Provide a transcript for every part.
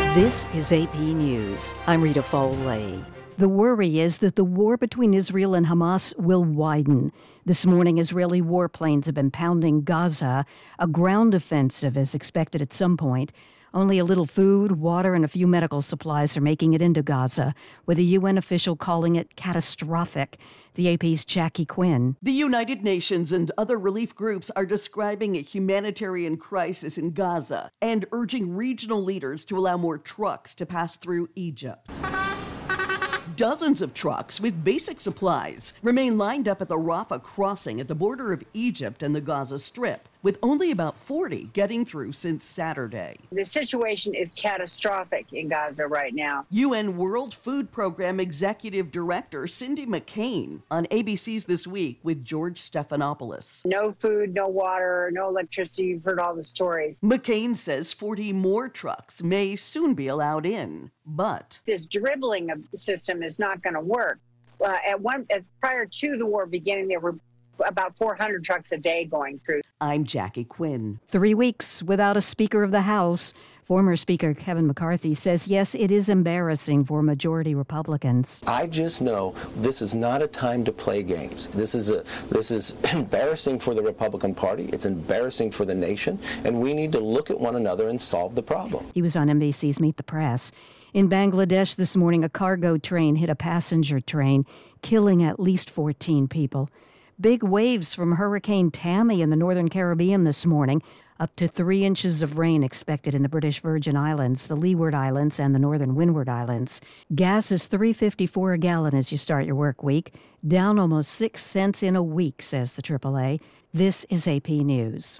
This is AP News. I'm Rita Foley. The worry is that the war between Israel and Hamas will widen. This morning, Israeli warplanes have been pounding Gaza. A ground offensive is expected at some point. Only a little food, water, and a few medical supplies are making it into Gaza, with a UN official calling it catastrophic. The AP's Jackie Quinn. The United Nations and other relief groups are describing a humanitarian crisis in Gaza and urging regional leaders to allow more trucks to pass through Egypt. Dozens of trucks with basic supplies remain lined up at the Rafah crossing at the border of Egypt and the Gaza Strip, with only about 40 getting through since Saturday. The situation is catastrophic in Gaza right now. UN World Food Program Executive Director Cindy McCain on ABC's This Week with George Stephanopoulos. No food, no water, no electricity. You've heard all the stories. McCain says 40 more trucks may soon be allowed in, but this dribbling of the system is not going to work. Prior to the war beginning, there were about 400 trucks a day going through. I'm Jackie Quinn. 3 weeks without a Speaker of the House. Former Speaker Kevin McCarthy says, yes, it is embarrassing for majority Republicans. I just know this is not a time to play games. This is embarrassing for the Republican Party. It's embarrassing for the nation, and we need to look at one another and solve the problem. He was on NBC's Meet the Press. In Bangladesh this morning, a cargo train hit a passenger train, killing at least 14 people. Big waves from Hurricane Tammy in the Northern Caribbean this morning. Up to 3 inches of rain expected in the British Virgin Islands, the Leeward Islands, and the Northern Windward Islands. Gas is $3.54 a gallon as you start your work week, down almost 6 cents in a week, says the AAA. This is AP News.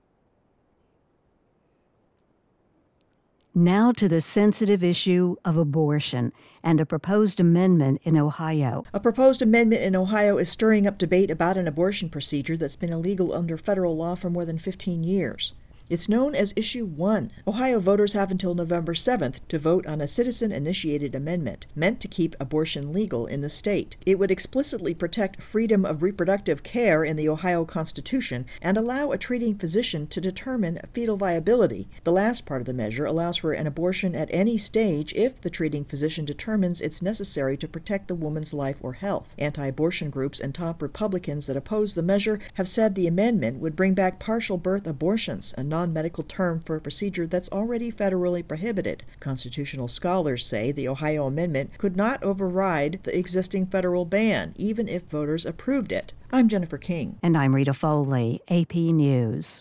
Now to the sensitive issue of abortion and a proposed amendment in Ohio. A proposed amendment in Ohio is stirring up debate about an abortion procedure that's been illegal under federal law for more than 15 years. It's known as Issue 1. Ohio voters have until November 7th to vote on a citizen-initiated amendment meant to keep abortion legal in the state. It would explicitly protect freedom of reproductive care in the Ohio Constitution and allow a treating physician to determine fetal viability. The last part of the measure allows for an abortion at any stage if the treating physician determines it's necessary to protect the woman's life or health. Anti-abortion groups and top Republicans that oppose the measure have said the amendment would bring back partial birth abortions, a non-medical term for a procedure that's already federally prohibited. Constitutional scholars say the Ohio amendment could not override the existing federal ban, even if voters approved it. I'm Jennifer King. And I'm Rita Foley, AP News.